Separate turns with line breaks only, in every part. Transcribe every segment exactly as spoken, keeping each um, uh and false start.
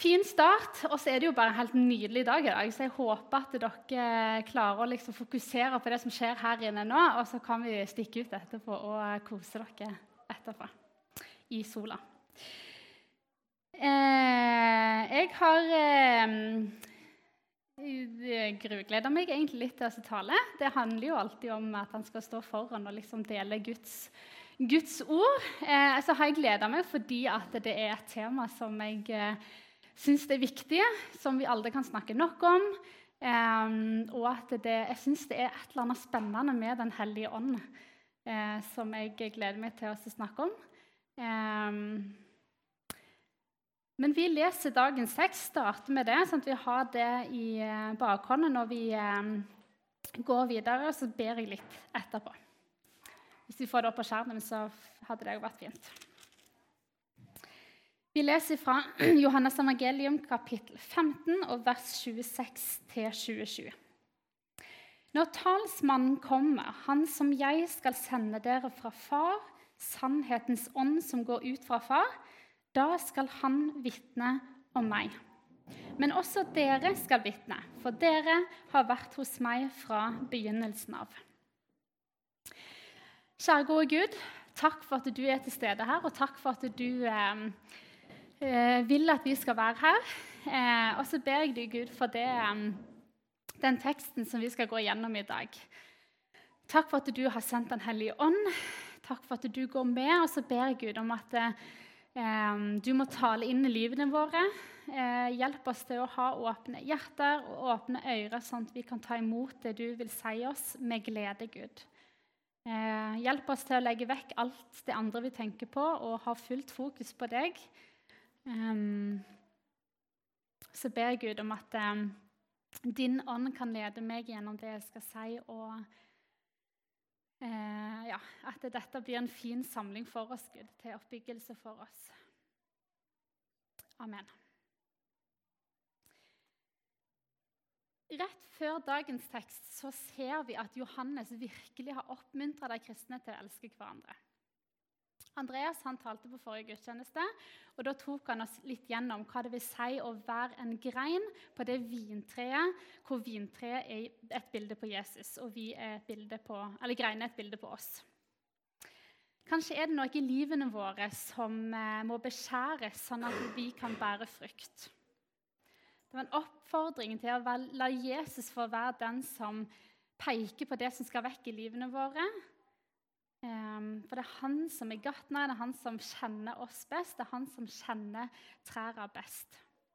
fin start, og så er det jo bare en helt nydelig dag i dag. Så jeg håper at dere klarer å liksom fokusere på det som skjer her inne nå, og så kan vi stikke ut etterpå og kose dere etterpå i sola. Eh, jeg har eh, grugledet meg egentlig litt til å tale. Det handler jo alltid om at han skal stå foran og liksom dele Guds, Guds ord. Eh, så har jeg gledet meg fordi at det er et tema som jeg eh, synes det er viktig, som vi aldri kan snakke nok om. Eh, og at det, jeg synes det er et eller annet spennende med Den hellige ånd, eh, som jeg gleder meg til å snakke om. Eh, Men vi leser dagens tekst, starter med det, sånn at vi har det i bakhånden når vi eh, går videre, så ber jeg litt etterpå. Hvis vi får det opp på skjermen, så hadde det jo vært fint. Vi leser fra Johannes evangelium kapittel femten og vers tjueseks til tjuesju. Når talsmannen kommer, han som jeg skal sende dere fra far, sannhetens ånd som går ut fra far, da skal han vitne om meg. Men også dere skal vitne, for dere har vært hos meg fra begynnelsen av. Kjære gode Gud, takk for at du er til stede her, og takk for at du eh, vil at vi skal være her. Eh, og så ber jeg deg, Gud, for det, eh, den teksten som vi skal gå gjennom i dag. Takk for at du har sendt Den hellige ånd. Takk for at du går med, og så ber jeg Gud om at eh, du må tale inn i livene våre. Hjelp oss til å ha åpne hjerter og åpne ører, sånn at vi kan ta imot det du vil si oss med glede, Gud. Hjelp oss til å legge vekk alt det andre vi tenker på, og ha fullt fokus på deg. Så ber jeg Gud om at din ånd kan lede meg gjennom det jeg skal si, og Eh, ja, at dette blir en fin samling for oss, Gud, til oppbyggelse for oss. Amen. Rett før dagens tekst så ser vi at Johannes virkelig har oppmuntret de kristne til å elske hverandre. Andreas han talte på forrige gudstjeneste, og da tok han oss litt gjennom hva det vil si å være en grein på det vintreet, hvor vintreet er et bilde på Jesus, og vi er et bilde på, eller grein er et bilde på oss. Kanskje er det noe i livene våre som eh, må beskjæres, sånn at vi kan bære frukt. Det var en oppfordring til å la Jesus få være den som peker på det som skal vekk i livene våre. For det er han som er gartner, det er han som kjenner oss best, det er han som kjenner trærne best.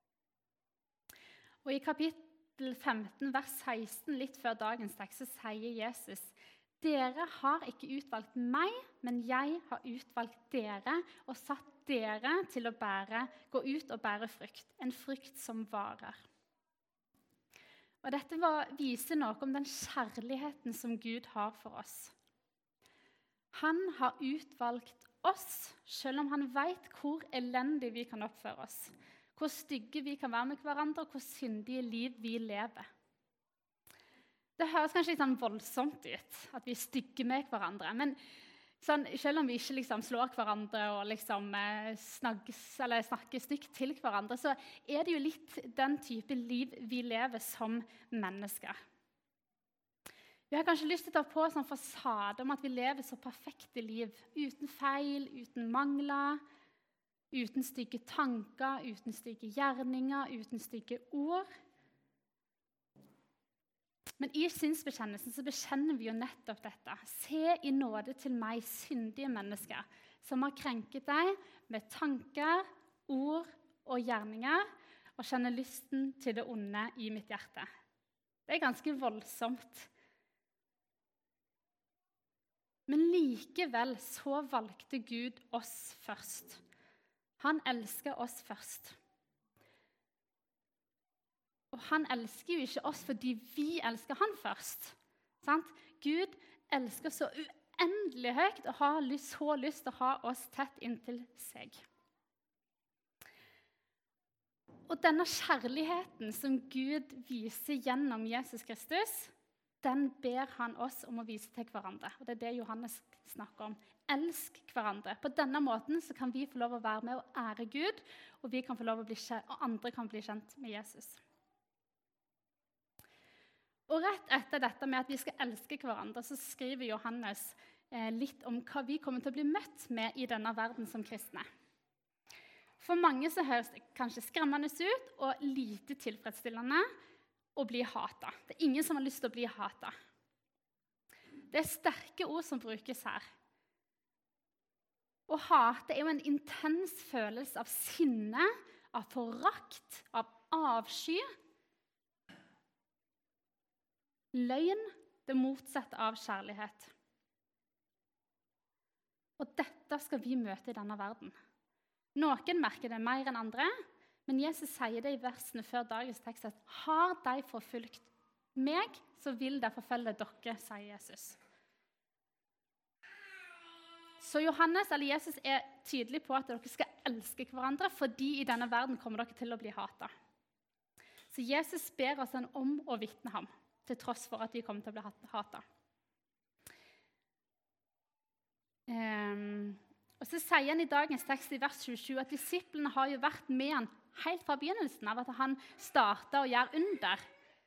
Og i kapittel femten, vers seksten, litt før dagens tekst, så sier Jesus: Dere har ikke utvalgt meg, men jeg har utvalgt dere og satt dere til å bære, gå ut og bære frukt, en frukt som varer. Og dette var, viser noe om den kjærligheten som Gud har for oss. Han har utvalgt oss, selv om han vet hvor elendig vi kan oppføre oss, hvor stygge vi kan være med hverandre, og hvor syndige liv vi lever. Det høres kanskje litt sånn voldsomt ut, at vi er stygge med hverandre, men sånn, selv om vi ikke liksom slår hverandre og liksom snakkes, eller snakker stygt til hverandre, så er det jo litt den type liv vi lever som mennesker. Vi har kanskje lyst til å ta på sånn fasade om at vi lever så perfekte liv, uten feil, uten mangler, uten stygge tanker, uten stygge gjerninger, uten stygge ord. Men i synsbekjennelsen så bekjenner vi jo nettopp dette. Se i nåde til meg, syndige mennesker, som har krenket deg med tanker, ord og gjerninger, og kjenner lysten til det onde i mitt hjerte. Det er ganske voldsomt. Men likevel så valgte Gud oss først. Han elsker oss først. Og han elsker jo ikke oss fordi vi elsker han først. Sant? Gud elsker så uendelig høyt og har så lyst til å ha oss tett inntil seg. Og denne kjærligheten som Gud viser gjennom Jesus Kristus, den ber han oss om å vise til hverandre. Og det er det Johannes snakker om. elsk hverandre. På denne måten så kan vi få lov å være med og ære Gud, og, vi kan få lov å bli kjent, og andre kan bli kjent med Jesus. Og rett etter dette med at vi skal elske hverandre, så skriver Johannes eh, litt om hva vi kommer til å bli møtt med i denne verden som kristne. For mange så høres det kanskje skremmende ut og lite tilfredsstillende å bli hatet. Det er ingen som har lyst til å bli hatet. Det er sterke ord som brukes her. Å hate er jo en intens følelse av sinne, av forakt, av avsky. Løgn, det motsatte av kjærlighet. Og dette skal vi møte i denne verden. Noen merker det mer enn andre, men Jesus sier det i versene før dagens tekst at har de forfulgt meg, så vil de forfølge dere, sier Jesus. Så Johannes, eller Jesus, er tydelig på at dere skal elske hverandre, fordi i denne verden kommer dere til å bli hatet. Så Jesus ber oss om å vitne ham, til tross for at vi kommer til å bli hatet. Um, og så sier han i dagens tekst i vers tjuesju at disiplene har jo vært med han helt fra begynnelsen av at han startet å gjøre under.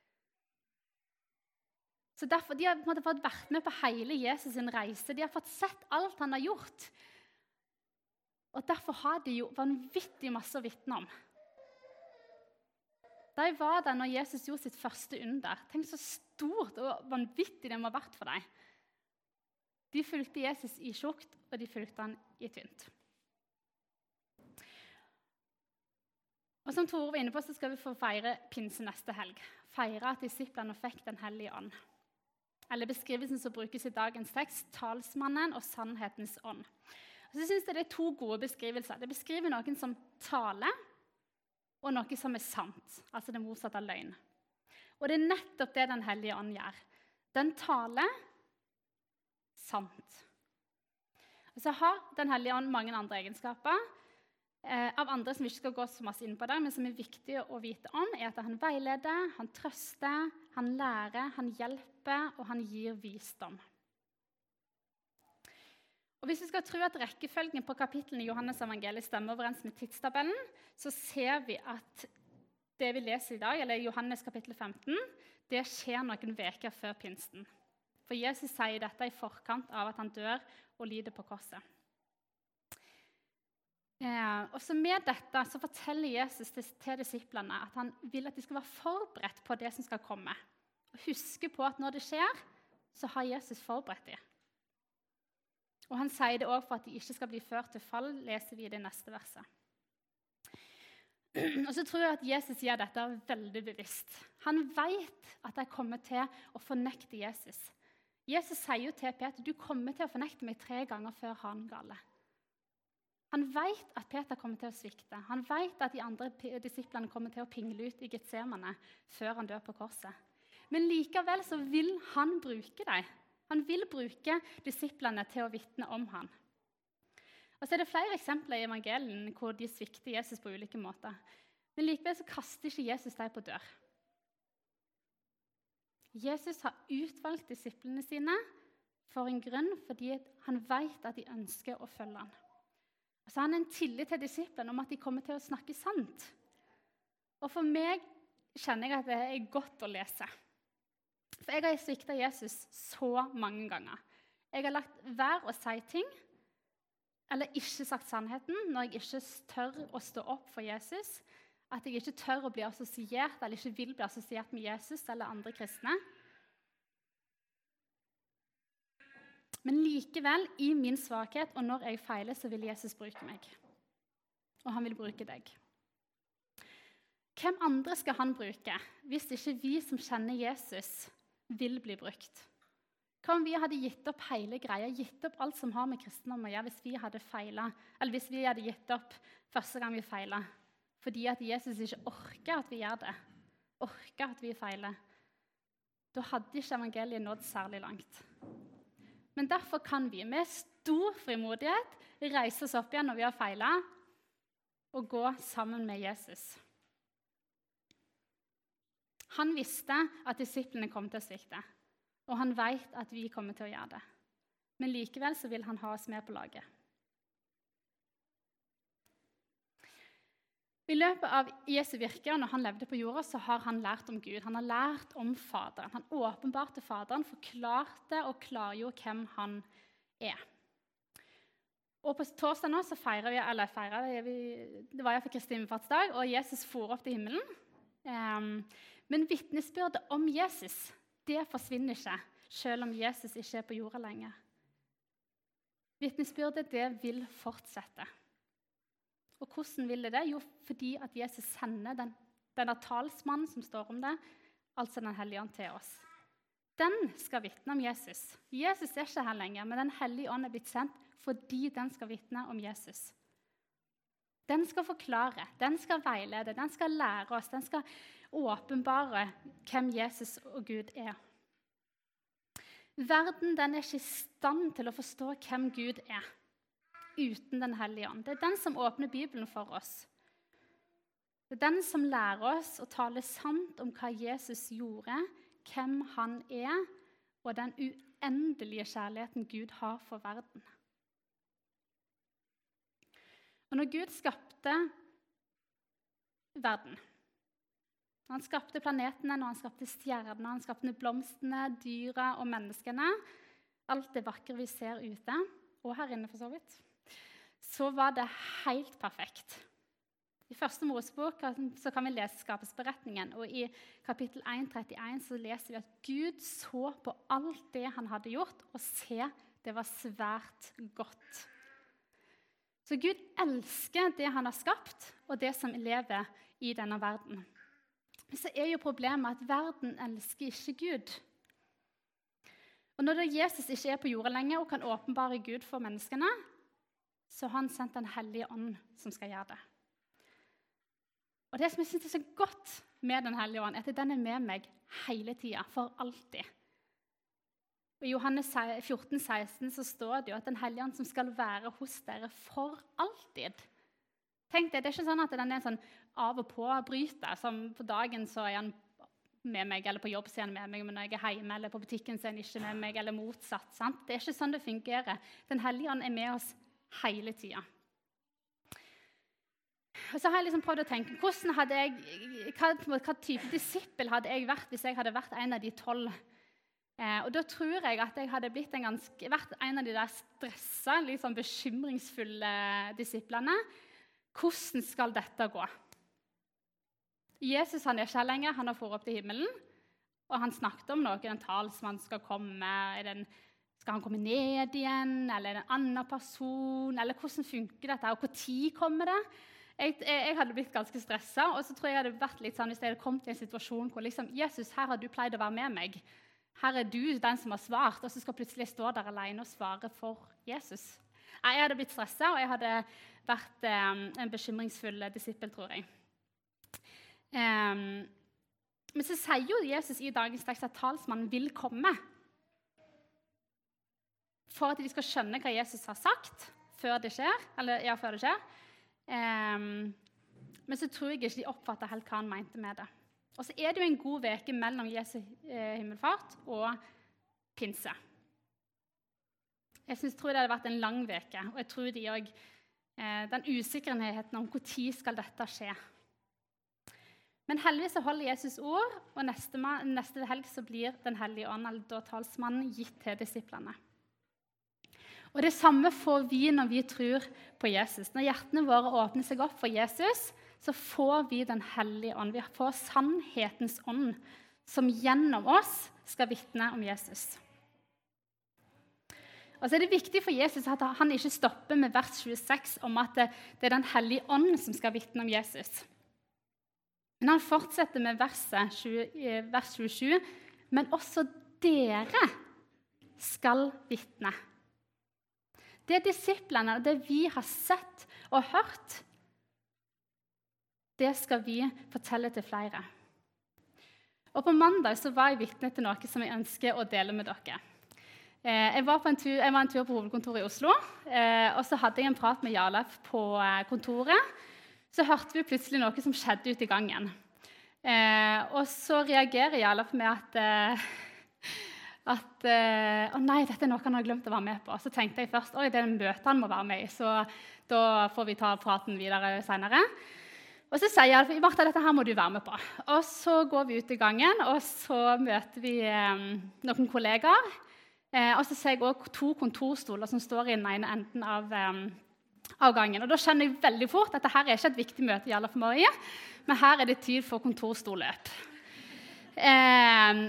Så derfor, De har på en måte fått vært med på hele Jesus sin reise. De har fått sett alt han har gjort. Og derfor har de jo vanvittig masse å vitne om. De var der når Jesus gjorde sitt første under. Tenk så stort og vanvittig det må ha vært for dem. De fulgte Jesus i tjukt, og de fulgte han i tynt. Og som Tore var inne på, så skal vi få feire pinse neste helg. Feire at disiplene fikk den hellige ånd. Eller beskrivelsen som brukes i dagens tekst, talsmannen og sannhetens ånd. Og så synes jeg det er to gode beskrivelser. Det beskriver noen som taler, og noe som er sant, altså det motsatte av løgn. Og det er nettopp det den hellige ånd gjør. Den taler sant. Og så har den hellige ånd mange andre egenskaper, eh, av andre som vi ikke skal gå så masse inn på der, men som er viktig å vite om, er at han veileder, han trøster, han lærer, han hjelper, og han gir visdom. Og hvis vi skal tro at rekkefølgen på kapitlene i Johannes evangeliet stemmer overens med tidstabellen, så ser vi at det vi leser i dag, eller Johannes kapittel femten, det skjer noen veker før pinsten. For Jesus sier dette i forkant av at han dør og lider på korset. Eh, og så med dette så forteller Jesus til, til disiplene at han vil at de skal være forberedt på det som skal komme. Og huske på at når det skjer, så har Jesus forberedt dem. Og han sier det også for at de ikke skal bli ført til fall, leser vi i det neste verset. Og så tror jeg at Jesus gjør dette veldig bevisst. Han vet at de kommer til å fornekte Jesus. Jesus sier jo til Peter, du kommer til å fornekte meg tre ganger før han gale. Han vet at Peter kommer til å svikte. Han vet at de andre disiplene kommer til å pingle ut i Getsemane før han dør på korset. Men likevel så vil han bruke dem. Han vil bruke disiplene til å vitne om han. Og så er det flere eksempler i evangelien hvor de svikter Jesus på ulike måter. Men likevel så kaster ikke Jesus dem på dør. Jesus har utvalgt disiplene sine for en grunn, fordi han vet at de ønsker å følge han. Og så har han en tillit til disiplene om at de kommer til å snakke sant. Og for meg kjenner jeg at det er godt å lese. For jeg har sviktet Jesus så mange ganger. Jeg har lagt være å si ting, eller ikke sagt sannheten, når jeg ikke tør å stå opp for Jesus, at jeg ikke tør å bli assosiert, eller ikke vil bli assosiert med Jesus eller andre kristne. Men likevel, i min svakhet, og når jeg feiler, så vil Jesus bruke meg. Og han vil bruke deg. Hvem andre skal han bruke, hvis ikke vi som kjenner Jesus, vil bli brukt? Hva om vi hadde gitt opp hele greia, gitt opp alt som har med kristendom å gjøre, hvis vi hadde feilet, eller hvis vi hadde gitt opp første gang vi feilet, fordi at Jesus ikke orker at vi gjør det, orker at vi feiler, da hadde ikke evangeliet nådd særlig langt. Men derfor kan vi med stor frimodighet reise oss opp igjen når vi har feilet, og gå sammen med Jesus. Han visste at disiplene kom til å svikte, og han vet at vi kommer til å gjøre det. Men likevel så vil han ha oss med på laget. I løpet av Jesu virke, og når han levde på jorda, så har han lært om Gud. Han har lært om Faderen. Han åpenbarte Faderen, forklarte og klargjorde hvem han er. Og på torsdag nå så feirer vi, eller feirer vi, det var jeg for Kristi himmelfartsdag, og Jesus for opp til himmelen. Um, men vitnesbyrdet om Jesus, det forsvinner ikke, selv om Jesus ikke er på jorda lenger. Vitnesbyrdet, det vil fortsette. Og hvordan vil det det? Jo, fordi at Jesus sender den, denne talsmannen som står om det, altså den hellige ånd til oss. Den skal vitne om Jesus. Jesus er ikke her lenger, men den hellige ånd er blitt sendt fordi den skal vitne om Jesus. Den skal forklare, den skal veilede, den skal lære oss, den skal åpenbare hvem Jesus og Gud er. Verden den er ikke i stand til å forstå hvem Gud er uten den hellige ånd. Det er den som åpner Bibelen for oss. Det er den som lærer oss å tale sant om hva Jesus gjorde, hvem han er, og den uendelige kjærligheten Gud har for verden. Og når Gud skapte verden, når han skapte planetene, når han skapte stjernene, når han skapte blomstene, dyra og menneskene, alt det vakre vi ser ute, og her inne for så vidt, så var det helt perfekt. I første Mosebok så kan vi lese skapelsesberetningen, og i kapittel ett trettién så leser vi at Gud så på alt det han hadde gjort, og se, det var svært godt. Så Gud elsker det han har skapt, og det som lever i denne verden. Men så er jo problemet at verden elsker ikke Gud. Og når Jesus ikke er på jorda lenger og kan åpenbare Gud for menneskene, så har han sendt den hellige ånd som skal gjøre det. Og det som jeg synes er så godt med den hellige ånd, er at den er med meg hele tiden, for alltid. Og I Johannes fjorten seksten så står det jo at den hellige ånd som skal være hos dere for alltid. Tenk det, det er ikke sånn at den er sånn av og på bryter, som på dagen så er han med meg, eller på jobb så er han med meg, men når jeg er hjemme, eller på butikken så er han ikke med meg, eller motsatt. Sant? Det er ikke sånn det fungerer. Den hellige ånd er med oss hele tiden. Og så har jeg liksom prøvd å tenke, hvordan hadde jeg, hva, hva type disippel hadde jeg vært hvis jeg hadde vært en av de tolv? Eh, og da tror jeg at jeg hadde blitt en ganske, vært en av de der stressa, liksom bekymringsfulle disiplene. Hvordan skal dette gå? Jesus han er ikke her lenger, han har fått opp til himmelen, og han snakket om noe, en talsmann skal komme, er det en Skal han komme ned igjen, eller er det en annen person? Eller hvordan funker dette, og hvor tid kommer det? Jeg, jeg, jeg hadde blitt ganske stresset, og så tror jeg jeg hadde vært litt sånn hvis jeg hadde kommet i en situasjon hvor liksom, Jesus, her har du pleid å være med meg. Her er du den som har svart, og så skal plutselig stå der alene og svare for Jesus. Jeg hadde blitt stresset, og jeg hadde vært um, en bekymringsfull disippel, tror jeg. Um, men så sier jo Jesus i dagens tekst at talsmannen vil komme, for at de skal skjønne hva Jesus har sagt før det skjer, eller ja, før det skjer. Um, men så tror jeg ikke de oppfatter helt hva han mente med det. Og så er det jo en god veke mellom Jesu eh, himmelfart og pinse. Jeg synes, tror det hadde vært en lang veke, og jeg tror de også, eh, den usikkerheten om hvor tid skal dette skje. Men heldigvis så holder Jesus ord, og neste, neste helg så blir den hellige ånd, eller da talsmannen, gitt til disiplene. Og det samme får vi når vi tror på Jesus. Når hjertene våre åpner seg opp for Jesus, så får vi den hellige ånd. Vi får sannhetens ånd, som gjennom oss skal vitne om Jesus. Og så er det viktig for Jesus at han ikke stopper med vers tjueseks om at det er den hellige ånd som skal vitne om Jesus. Men han fortsetter med verset tjue, vers tjuesju, men også dere skal vitne. Det disiplene, det vi har sett og hørt, det skal vi fortelle til flere. Og på mandag så var jeg vitne til noe som jeg ønsker å dele med dere. Jeg var, på en tur, jeg var en tur på hovedkontoret i Oslo, og så hadde jeg en prat med Jarlef på kontoret. Så hørte vi plutselig noe som skjedde ute i gangen. Og så reagerer Jarlef med at at eh, å nei, dette er noe han har glemt å være med på. Så tenkte jeg først oi, det er en møte han må være med i, så da får vi ta praten videre senere. Og så sier jeg Martha, dette her må du være med på. Og så går vi ut i gangen, og så møter vi eh, noen kollegaer. Eh, og så ser jeg også to kontorstoler som står i den ene enden av, eh, av gangen. Og da skjønner jeg veldig fort at dette her er ikke et viktig møte, i alle for Marie, men her er det tid for kontorstolløp. Eh,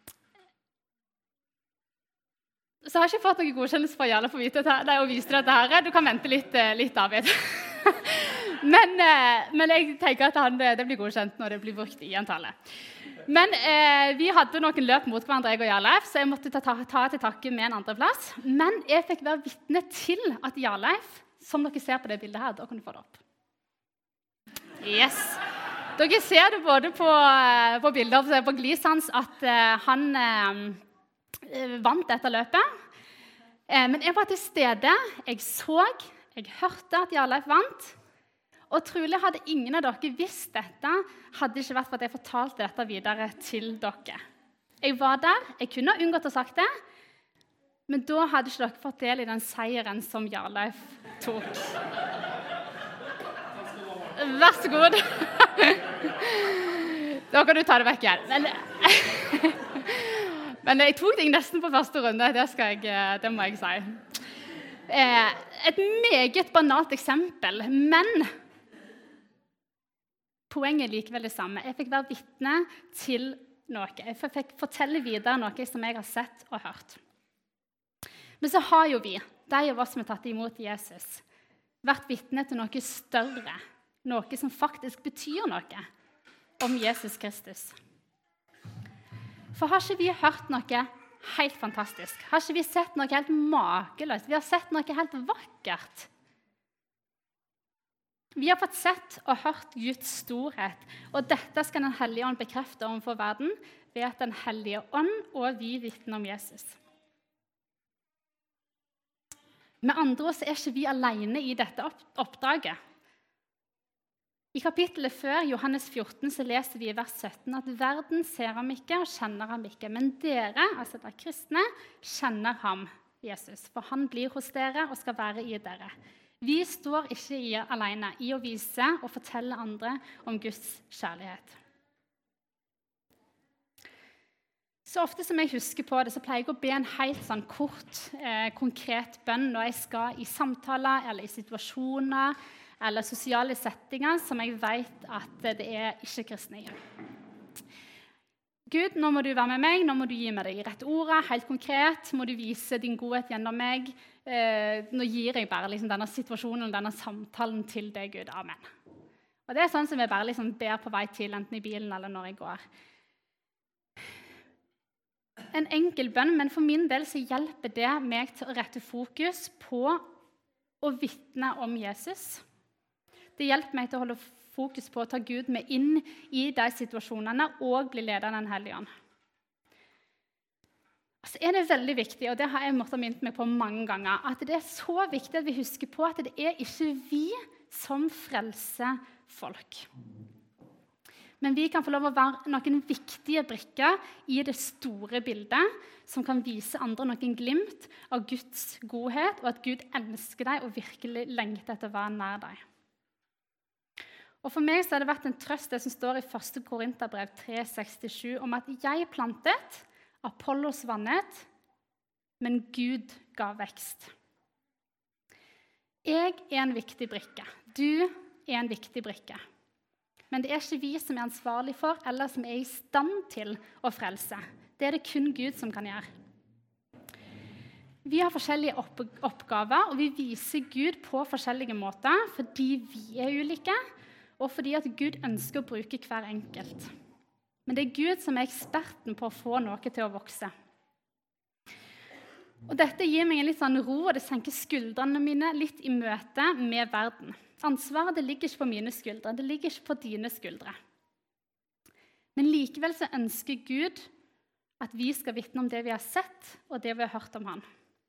så har jeg ikke fått noen godkjennelse fra Jarle for å vite dette. Nei, å vise dette her. Du kan vente litt, litt David. men, eh, men jeg tenker at han, det blir godkjent når det blir brukt i en tale. Men eh, vi hadde noen løp mot hverandre, jeg og Jarleif, så jeg måtte ta, ta, ta til takke med en andreplass. Men jeg fikk være vitne til at Jarleif, som dere ser på det bildet her, da kan du få det opp. Yes. Dere ser det både på, på bildet og på gliset hans at eh, han... Eh, vant dette løpet. Eh, men jeg var til stede, jeg så, jeg hørte at Jarleif vant, og trolig hadde ingen av dere visst dette, hadde det ikke vært for at jeg fortalte dette videre til dere. Jeg var der, jeg kunne ha unngått å sagt det, men da hadde ikke dere fått del i den seieren som Jarleif tok. Vær så god. Da kan du ta det vekk igjen. Men... Men jeg tok deg nesten på første runde, det, skal jeg, det må jeg si. Eh, et meget banalt eksempel, men poenget er likevel det samme. Jeg fikk være vitne til noe. Jeg fikk fortelle videre noe som jeg har sett og hørt. Men så har jo vi, de av oss som har tatt imot Jesus, vært vitne til noe større, noe som faktisk betyr noe om Jesus Kristus. For har ikke vi hørt noe helt fantastisk? Har ikke vi sett noe helt makeløst? Vi har sett noe helt vakkert. Vi har fått sett og hørt Guds storhet, og dette skal Den hellige ånd bekrefte overfor verden ved at Den hellige ånd og vi vitner om Jesus. Med andre ord så er ikke vi alene i dette oppdraget. I kapittelet før, Johannes fjorten, så leser vi i vers sytten at verden ser ham ikke og kjenner ham ikke, men dere, altså de kristne, kjenner ham, Jesus, for han blir hos dere og skal være i dere. Vi står ikke i alene i å vise og fortelle andre om Guds kjærlighet. Så ofte som jeg husker på det, så pleier jeg å be en helt sånn kort, eh, konkret bønn når jeg skal i samtaler eller i situasjoner, eller sosiale settinger som jeg vet at det er ikke-kristne i. Gud, nå må du være med meg, nå må du gi meg de rette ordene, helt konkret, må du vise din godhet gjennom meg. Eh, nå gir jeg bare liksom, denne situasjonen, denne samtalen til deg, Gud. Amen. Og det er sånn som jeg bare liksom, ber på vei til, enten i bilen eller når jeg går. En enkel bønn, men for min del så hjelper det meg til å rette fokus på å vitne om Jesus. Det hjelper meg til å holde fokus på å ta Gud med inn i de situasjonene og bli ledet av Den hellige ånd. Så er det veldig viktig, og det har jeg måttet minne meg på mange ganger, at det er så viktig at vi husker på at det er ikke vi som frelser folk. Men vi kan få lov å være noen viktige brikker i det store bildet som kan vise andre noen glimt av Guds godhet, og at Gud elsker deg og virkelig lengter etter å være nær deg. Og For meg så har det vært en trøst det som står i første Korinterbrev tre sekstisju, om at jeg plantet, Apollos vannet, men Gud ga vekst. Jeg er en viktig brikke. Du er en viktig brikke. Men det er ikke vi som er ansvarlig for, eller som er i stand til å frelse. Det er det kun Gud som kan gjøre. Vi har forskjellige oppgaver, og vi viser Gud på forskjellige måter, fordi vi er ulike, og fordi at Gud ønsker å bruke hver enkelt. Men det er Gud som er eksperten på å få noe til å vokse. Og dette gir meg en litt sånn ro, og det senker skuldrene mine litt i møte med verden. Ansvaret det ligger ikke på mine skuldre, det ligger ikke på dine skuldre. Men likevel så ønsker Gud at vi skal vitne om det vi har sett, og det vi har hørt om han.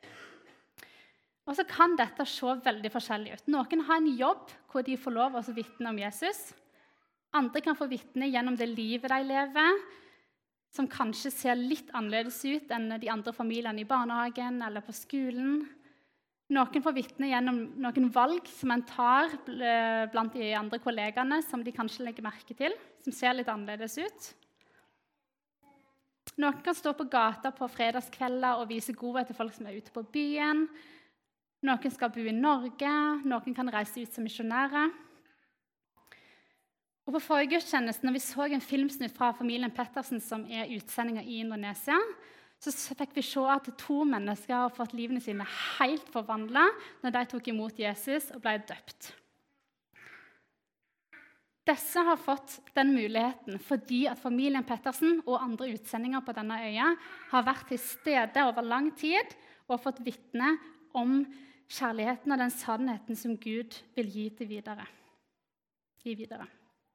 Og så kan dette se veldig forskjellig ut. Noen har en jobb hvor de får lov å vitne om Jesus. Andre kan få vitne gjennom det livet de lever, som kanskje ser litt annerledes ut enn de andre familiene i barnehagen eller på skolen. Noen får vitne gjennom noen valg som en tar blant de andre kollegene, som de kanskje legger merke til, som ser litt annerledes ut. Noen kan stå på gata på fredagskvelder og vise godhet til folk som er ute på byen. Noen skal bo i Norge, noen kan reise ut som misjonærer. Og på forrige gudstjeneste, når vi så en filmsnutt fra familien Pettersen, som er utsendinger i Indonesia, så fikk vi se at to mennesker har fått livene sine helt forvandlet når de tok imot Jesus og ble døpt. Disse har fått den muligheten fordi at familien Pettersen og andre utsendinger på denne øya har vært til stede over lang tid og fått vitne om kjærligheten og den sannheten som Gud vil gi til videre. Gi videre.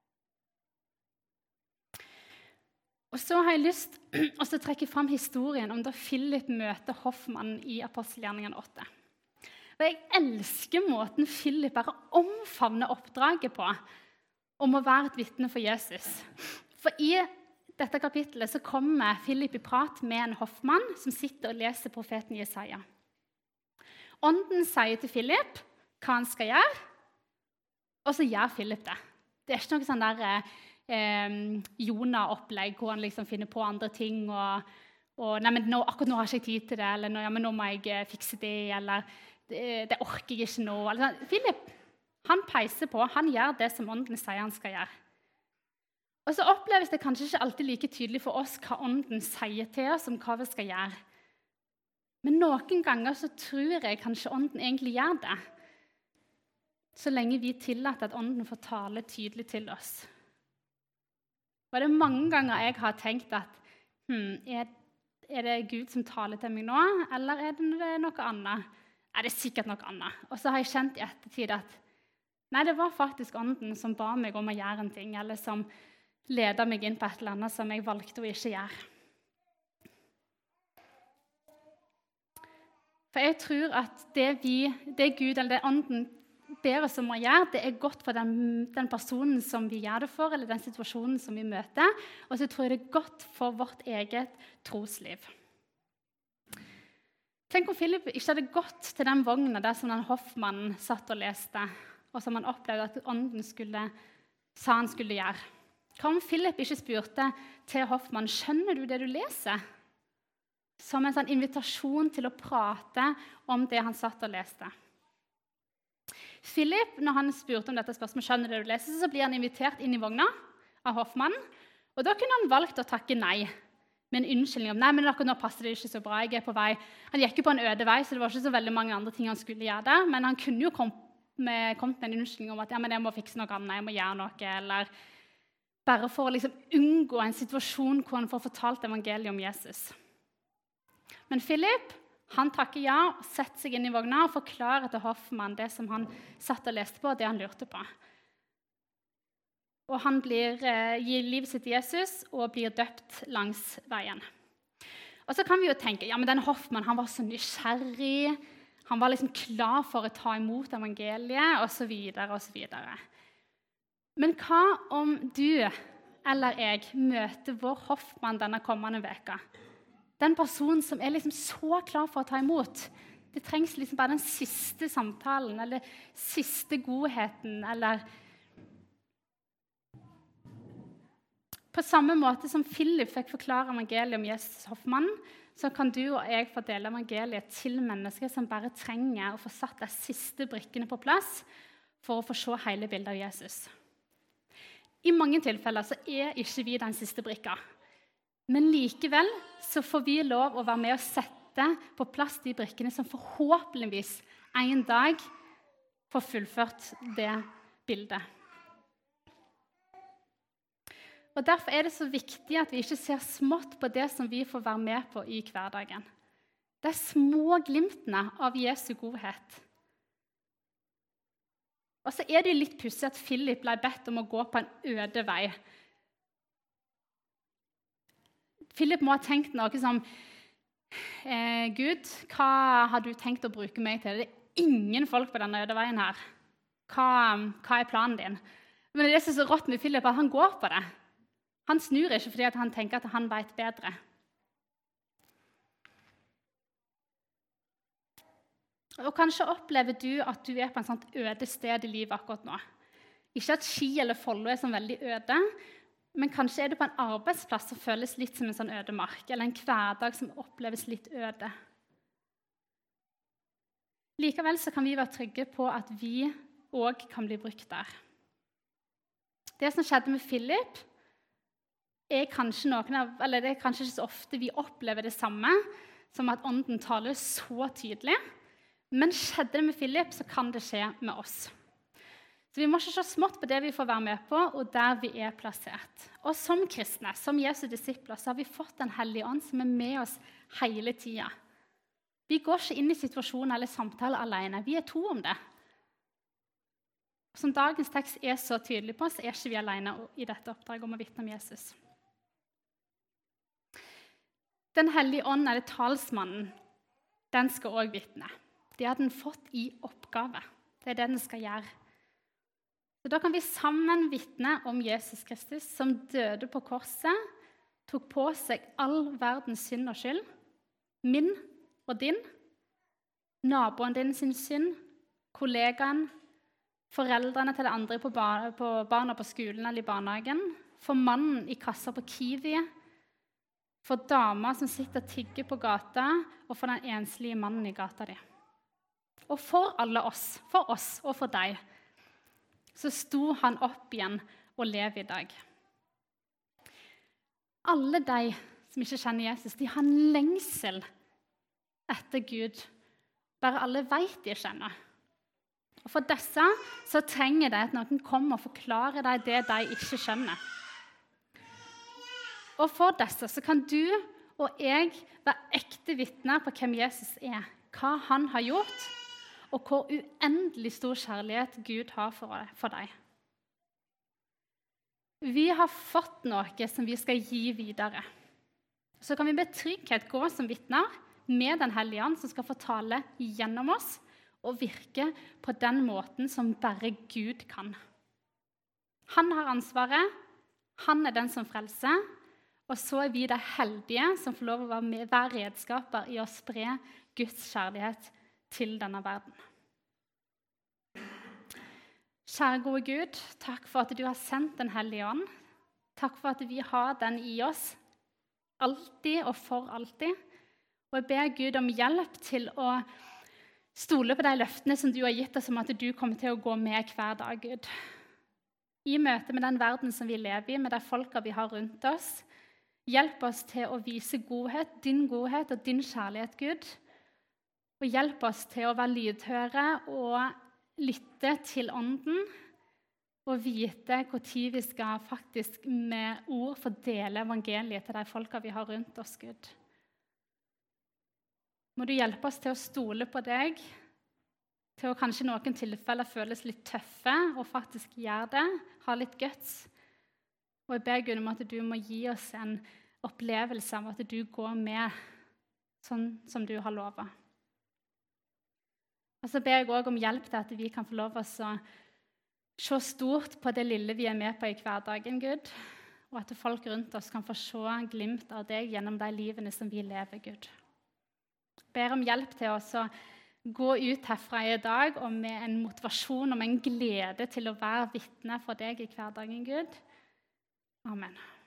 Og så har jeg lyst til å trekke fram historien om da Philip møter hoffmannen i Apostelgjerningene åtte. Og jeg elsker måten Philip bare omfavner oppdraget på, om å være et vitne for Jesus. For i dette kapittelet så kommer Philip i prat med en hoffmann som sitter og leser profeten Jesaja. Ånden sier til Philip hva han skal gjøre, og så gjør Philip det. Det er ikke noe sånn der eh, Jonah-opplegg hvor han liksom finner på andre ting, og, og nei, men nå, akkurat nå har jeg ikke tid til det, eller ja, men nå må jeg fikse det, eller det, det orker jeg ikke nå. Eller, Philip, han peiser på, han gjør det som ånden sier han skal gjøre. Og så oppleves det kanskje ikke alltid like tydelig for oss hva ånden sier til oss om hva vi skal gjøre. Men noen ganger så tror jeg kanskje ånden egentlig gjør det, så lenge vi tillater at ånden får tale tydelig til oss. Og det er mange ganger jeg har tenkt at hm, er, er det Gud som taler til meg nå, eller er det noe annet? Er det sikkert noe annet? Og så har jeg kjent i ettertid at nei, det var faktisk ånden som ba meg om å gjøre en ting, eller som ledet meg inn på et eller annet som jeg valgte å ikke gjøre. For jeg tror at det, vi, det Gud eller det ånden ber oss om å gjøre, det er godt for den, den personen som vi gjør det for, eller den situasjonen som vi møter, og så tror jeg det er godt for vårt eget trosliv. Tenk om Philip ikke hadde gått til den vognen der som den hoffmannen satt og leste, og som han opplevde at ånden skulle, sa han skulle gjøre. Hva om Philip ikke spurte til hoffmannen, skjønner du det du leser? Som en sånn invitasjon til å prate om det han satt og leste. Philip, når han spurte om dette spørsmålet, skjønner det du leser, så blir han invitert inn i vogna av hoffmannen, og da kunne han valgt å takke nei, med en unnskyldning om, nei, men akkurat nå passer det ikke så bra, jeg er på vei. Han gikk jo på en øde vei, så det var ikke så veldig mange andre ting han skulle gjøre der, men han kunne jo komme med, kommet med en unnskyldning om at ja, men jeg må fikse noe annet, jeg må gjøre noe, eller bare for å liksom unngå en situasjon hvor han får fortalt evangeliet om Jesus. Men Philip, han takker ja, setter seg inn i vogna og forklarer til hoffmannen det som han satt og leste på, og det han lurte på. Og han blir, eh, gir livet sitt til Jesus og blir døpt langs veien. Og så kan vi jo tenke, ja, men den hoffmannen, han var så nysgjerrig, han var liksom klar for å ta imot evangeliet, og så videre, og så videre. Men hva om du eller jeg møter vår hoffmann denne kommende veka? Den personen som er liksom så klar for å ta imot. Det trengs liksom bare den siste samtalen, eller siste godheten, eller på samme måte som Philip fikk forklare evangeliet om Jesus hoffmannen, så kan du og jeg få dele evangeliet til mennesker som bare trenger å få satt de siste brikkene på plass for å få se hele bildet av Jesus. I mange tilfeller så er ikke vi den siste brikka. Men likevel så får vi lov å være med og sette på plass de brikkene som forhåpentligvis en dag får fullført det bildet. Og Derfor er det så viktig at vi ikke ser smått på det som vi får være med på i hverdagen. Det er små glimtene av Jesu godhet. Og så er det litt pussig at Philip ble bedt om å gå på en øde vei. Philip må ha tenkt noe som eh, Gud, hva har du tenkt å bruke meg til? Det er ingen folk på denne øde veien her. Hva, hva er planen din? Men det er så rått med Philip at han går på det. Han snur ikke fordi han tenker at han vet bedre. Og kanskje opplever du at du er på en sånt øde sted i livet akkurat nå. Ikke at Ski eller Follo er sånn veldig øde, men kanskje er du på en arbeidsplass som føles litt som en sånn ødemark, eller en hverdag som oppleves litt øde. Likevel så kan vi være trygge på at vi også kan bli brukt der. Det som skjedde med Philip, er kanskje, noen av, eller det er kanskje ikke så ofte vi opplever det samme, som at ånden taler så tydelig. Men skjedde det med Philip, så kan det skje med oss. Så vi må ikke se smått på det vi får være med på, og der vi er plassert. Og som kristne, som Jesu disipler, så har vi fått Den hellige ånd som er med oss hele tiden. Vi går ikke inn i situasjoner eller samtaler alene. Vi er to om det. Som dagens tekst er så tydelig på, så er ikke vi alene i dette oppdraget om å vitne om Jesus. Den hellige ånd, eller talsmannen, den skal også vitne. Det har den fått i oppgave. Det er det den skal gjøre. Så da kan vi sammen vitne om Jesus Kristus, som døde på korset, tok på seg all verdens synd og skyld, min og din, naboen din sin synd, kollegaen, foreldrene til de andre på barna, på barna på skolen eller i barnehagen, for mannen i kassa på Kiwi, for damer som sitter og tigger på gata, og for den enslige mannen i gata di. Og for alle oss, for oss og for deg, så sto han opp igjen og lever i dag. Alle de som ikke kjenner Jesus, de har en lengsel etter Gud. Bare alle vet de kjenner. Og for disse så trenger de at noen kommer og forklarer dem det de ikke skjønner. Og for disse så kan du og jeg være ekte vitner på hvem Jesus er, hva han har gjort, og hvor uendelig stor kjærlighet Gud har for deg. Vi har fått noe som vi skal gi videre. Så kan vi med trygghet gå som vitner med Den hellige ånd, som skal få tale gjennom oss og virke på den måten som bare Gud kan. Han har ansvaret, han er den som frelser, og så er vi de heldige som får lov å være, med, være redskaper i å spre Guds kjærlighet til denne verden. Kjære gode Gud, takk for at du har sendt Den hellige ånd. Takk for at vi har den i oss, alltid og for alltid. Og jeg ber Gud om hjelp til å stole på de løftene som du har gitt oss, om at du kommer til å gå med hver dag, Gud. I møte med den verden som vi lever i, med de folka vi har rundt oss, hjelp oss til å vise godhet, din godhet og din kjærlighet, Gud. Og hjelp oss til å være lydhøre og lytte til ånden, og vite hvor tid vi skal faktisk med ord fordele evangeliet til de folka vi har rundt oss, Gud. Må du hjelpe oss til å stole på deg, til å kanskje i noen tilfeller føles litt tøffe, og faktisk gjøre det, ha litt guts. Og jeg ber Gud om at du må gi oss en opplevelse av at du går med sånn som du har lovet. Og så ber jeg også om hjelp til at vi kan få lov å se stort på det lille vi er med på i hverdagen, Gud, og at folk rundt oss kan få se glimt av deg gjennom de livene som vi lever, Gud. Jeg ber om hjelp til oss å gå ut herfra i dag og med en motivasjon og med en glede til å være vitne for deg i hverdagen, Gud. Amen.